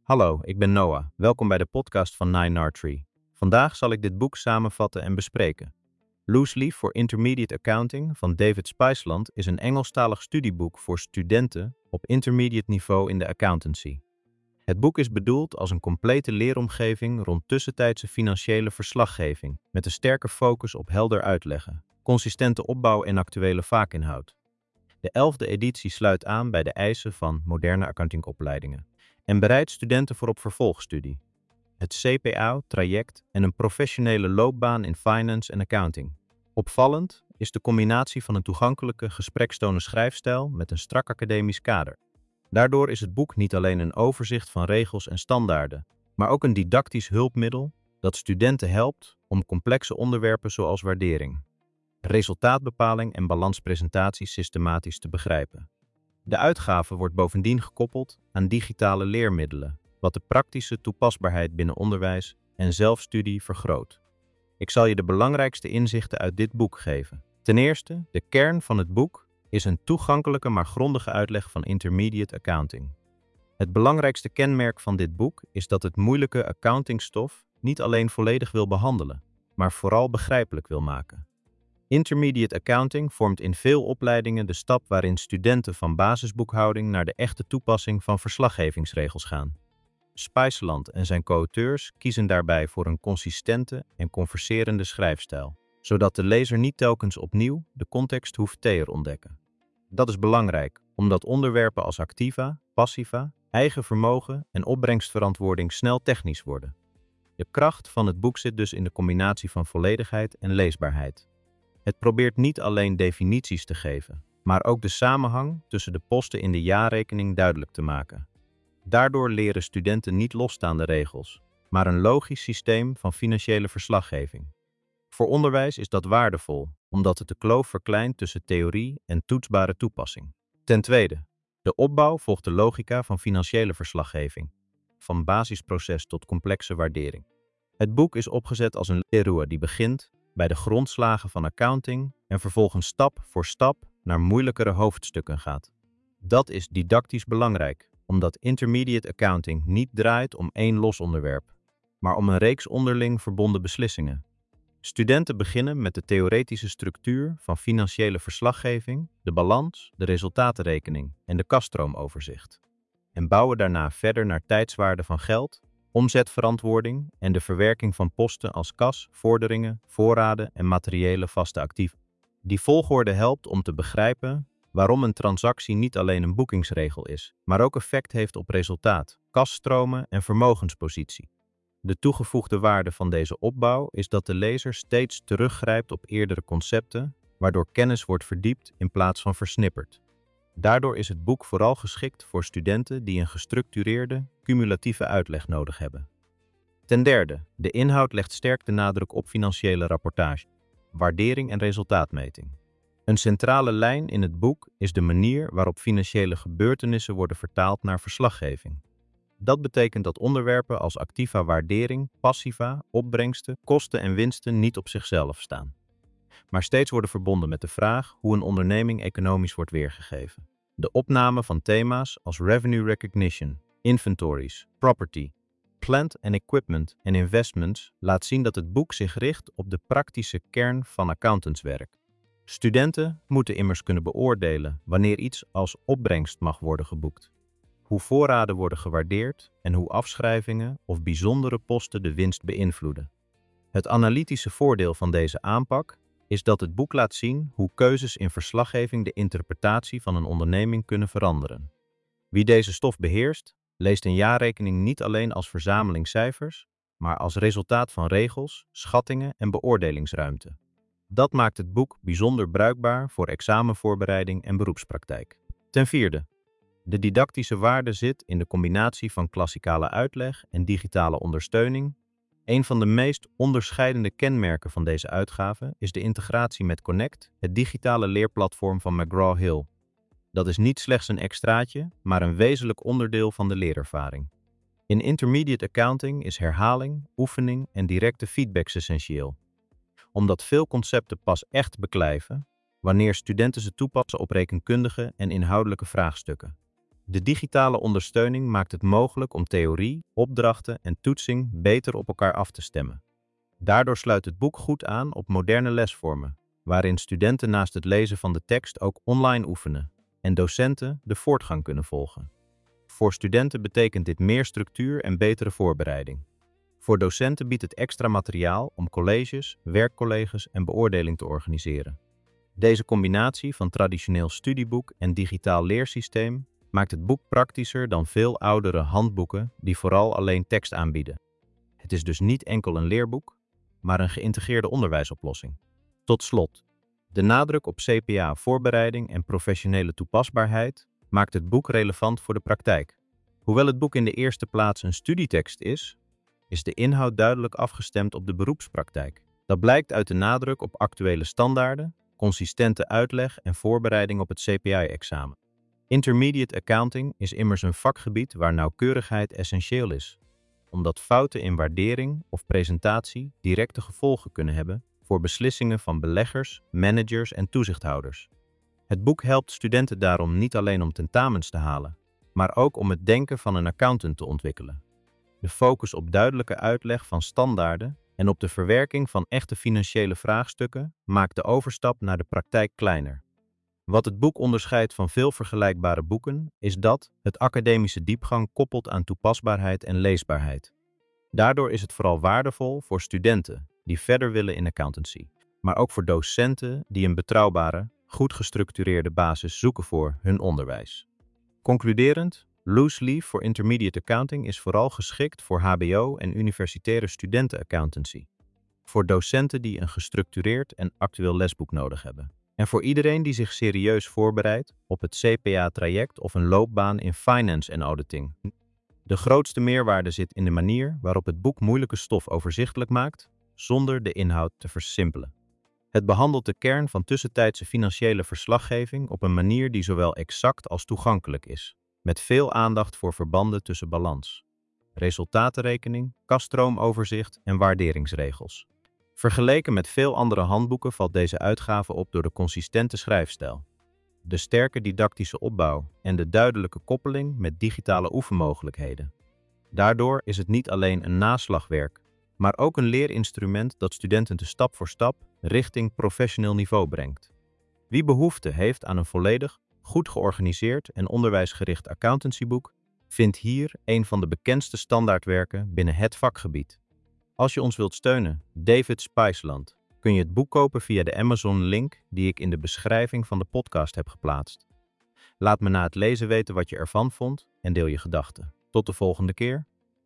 Hallo, ik ben Noah. Welkom bij de podcast van 9R3. Vandaag zal ik dit boek samenvatten en bespreken. Loose Leaf for Intermediate Accounting van David Spijsland is een Engelstalig studieboek voor studenten op intermediate niveau in de accountancy. Het boek is bedoeld als een complete leeromgeving rond tussentijdse financiële verslaggeving, met een sterke focus op helder uitleggen, consistente opbouw en actuele vaakinhoud. De 11e editie sluit aan bij de eisen van moderne accountingopleidingen en bereidt studenten voor op vervolgstudie, het CPA-traject en een professionele loopbaan in finance en accounting. Opvallend is de combinatie van een toegankelijke, gesprekstone schrijfstijl met een strak academisch kader. Daardoor is het boek niet alleen een overzicht van regels en standaarden, maar ook een didactisch hulpmiddel dat studenten helpt om complexe onderwerpen zoals waardering, resultaatbepaling en balanspresentatie systematisch te begrijpen. De uitgave wordt bovendien gekoppeld aan digitale leermiddelen, wat de praktische toepasbaarheid binnen onderwijs en zelfstudie vergroot. Ik zal je de belangrijkste inzichten uit dit boek geven. Ten eerste, de kern van het boek is een toegankelijke maar grondige uitleg van intermediate accounting. Het belangrijkste kenmerk van dit boek is dat het moeilijke accountingstof niet alleen volledig wil behandelen, maar vooral begrijpelijk wil maken. Intermediate accounting vormt in veel opleidingen de stap waarin studenten van basisboekhouding naar de echte toepassing van verslaggevingsregels gaan. Spijsland en zijn co-auteurs kiezen daarbij voor een consistente en converserende schrijfstijl, zodat de lezer niet telkens opnieuw de context hoeft te herontdekken. Dat is belangrijk, omdat onderwerpen als activa, passiva, eigen vermogen en opbrengstverantwoording snel technisch worden. De kracht van het boek zit dus in de combinatie van volledigheid en leesbaarheid. Het probeert niet alleen definities te geven, maar ook de samenhang tussen de posten in de jaarrekening duidelijk te maken. Daardoor leren studenten niet losstaande regels, maar een logisch systeem van financiële verslaggeving. Voor onderwijs is dat waardevol, omdat het de kloof verkleint tussen theorie en toetsbare toepassing. Ten tweede, de opbouw volgt de logica van financiële verslaggeving, van basisproces tot complexe waardering. Het boek is opgezet als een leerroe die begint bij de grondslagen van accounting en vervolgens stap voor stap naar moeilijkere hoofdstukken gaat. Dat is didactisch belangrijk, omdat intermediate accounting niet draait om één los onderwerp, maar om een reeks onderling verbonden beslissingen. Studenten beginnen met de theoretische structuur van financiële verslaggeving, de balans, de resultatenrekening en de kasstroomoverzicht, en bouwen daarna verder naar tijdswaarde van geld, omzetverantwoording en de verwerking van posten als kas, vorderingen, voorraden en materiële vaste actieven. Die volgorde helpt om te begrijpen waarom een transactie niet alleen een boekingsregel is, maar ook effect heeft op resultaat, kasstromen en vermogenspositie. De toegevoegde waarde van deze opbouw is dat de lezer steeds teruggrijpt op eerdere concepten, waardoor kennis wordt verdiept in plaats van versnipperd. Daardoor is het boek vooral geschikt voor studenten die een gestructureerde, cumulatieve uitleg nodig hebben. Ten derde, de inhoud legt sterk de nadruk op financiële rapportage, waardering en resultaatmeting. Een centrale lijn in het boek is de manier waarop financiële gebeurtenissen worden vertaald naar verslaggeving. Dat betekent dat onderwerpen als activa waardering, passiva, opbrengsten, kosten en winsten niet op zichzelf staan, maar steeds worden verbonden met de vraag hoe een onderneming economisch wordt weergegeven. De opname van thema's als revenue recognition, inventories, property, plant and equipment en investments laat zien dat het boek zich richt op de praktische kern van accountantswerk. Studenten moeten immers kunnen beoordelen wanneer iets als opbrengst mag worden geboekt, hoe voorraden worden gewaardeerd en hoe afschrijvingen of bijzondere posten de winst beïnvloeden. Het analytische voordeel van deze aanpak is dat het boek laat zien hoe keuzes in verslaggeving de interpretatie van een onderneming kunnen veranderen. Wie deze stof beheerst, leest een jaarrekening niet alleen als verzameling cijfers, maar als resultaat van regels, schattingen en beoordelingsruimte. Dat maakt het boek bijzonder bruikbaar voor examenvoorbereiding en beroepspraktijk. Ten vierde, de didactische waarde zit in de combinatie van klassikale uitleg en digitale ondersteuning. Een van de meest onderscheidende kenmerken van deze uitgave is de integratie met Connect, het digitale leerplatform van McGraw-Hill. Dat is niet slechts een extraatje, maar een wezenlijk onderdeel van de leerervaring. In intermediate accounting is herhaling, oefening en directe feedback essentieel, omdat veel concepten pas echt beklijven wanneer studenten ze toepassen op rekenkundige en inhoudelijke vraagstukken. De digitale ondersteuning maakt het mogelijk om theorie, opdrachten en toetsing beter op elkaar af te stemmen. Daardoor sluit het boek goed aan op moderne lesvormen, waarin studenten naast het lezen van de tekst ook online oefenen en docenten de voortgang kunnen volgen. Voor studenten betekent dit meer structuur en betere voorbereiding. Voor docenten biedt het extra materiaal om colleges, werkcolleges en beoordeling te organiseren. Deze combinatie van traditioneel studieboek en digitaal leersysteem maakt het boek praktischer dan veel oudere handboeken die vooral alleen tekst aanbieden. Het is dus niet enkel een leerboek, maar een geïntegreerde onderwijsoplossing. Tot slot, de nadruk op CPA-voorbereiding en professionele toepasbaarheid maakt het boek relevant voor de praktijk. Hoewel het boek in de eerste plaats een studietekst is, is de inhoud duidelijk afgestemd op de beroepspraktijk. Dat blijkt uit de nadruk op actuele standaarden, consistente uitleg en voorbereiding op het CPI-examen. Intermediate accounting is immers een vakgebied waar nauwkeurigheid essentieel is, omdat fouten in waardering of presentatie directe gevolgen kunnen hebben voor beslissingen van beleggers, managers en toezichthouders. Het boek helpt studenten daarom niet alleen om tentamens te halen, maar ook om het denken van een accountant te ontwikkelen. De focus op duidelijke uitleg van standaarden en op de verwerking van echte financiële vraagstukken maakt de overstap naar de praktijk kleiner. Wat het boek onderscheidt van veel vergelijkbare boeken is dat het academische diepgang koppelt aan toepasbaarheid en leesbaarheid. Daardoor is het vooral waardevol voor studenten die verder willen in accountancy, maar ook voor docenten die een betrouwbare, goed gestructureerde basis zoeken voor hun onderwijs. Concluderend, Loose Leaf for Intermediate Accounting is vooral geschikt voor HBO- en universitaire studentenaccountancy, voor docenten die een gestructureerd en actueel lesboek nodig hebben, en voor iedereen die zich serieus voorbereidt op het CPA-traject of een loopbaan in finance en auditing. De grootste meerwaarde zit in de manier waarop het boek moeilijke stof overzichtelijk maakt, zonder de inhoud te versimpelen. Het behandelt de kern van tussentijdse financiële verslaggeving op een manier die zowel exact als toegankelijk is, met veel aandacht voor verbanden tussen balans, resultatenrekening, kasstroomoverzicht en waarderingsregels. Vergeleken met veel andere handboeken valt deze uitgave op door de consistente schrijfstijl, de sterke didactische opbouw en de duidelijke koppeling met digitale oefenmogelijkheden. Daardoor is het niet alleen een naslagwerk, maar ook een leerinstrument dat studenten stap voor stap richting professioneel niveau brengt. Wie behoefte heeft aan een volledig, goed georganiseerd en onderwijsgericht accountancyboek, vindt hier een van de bekendste standaardwerken binnen het vakgebied. Als je ons wilt steunen, David Spiceland, kun je het boek kopen via de Amazon-link die ik in de beschrijving van de podcast heb geplaatst. Laat me na het lezen weten wat je ervan vond en deel je gedachten. Tot de volgende keer.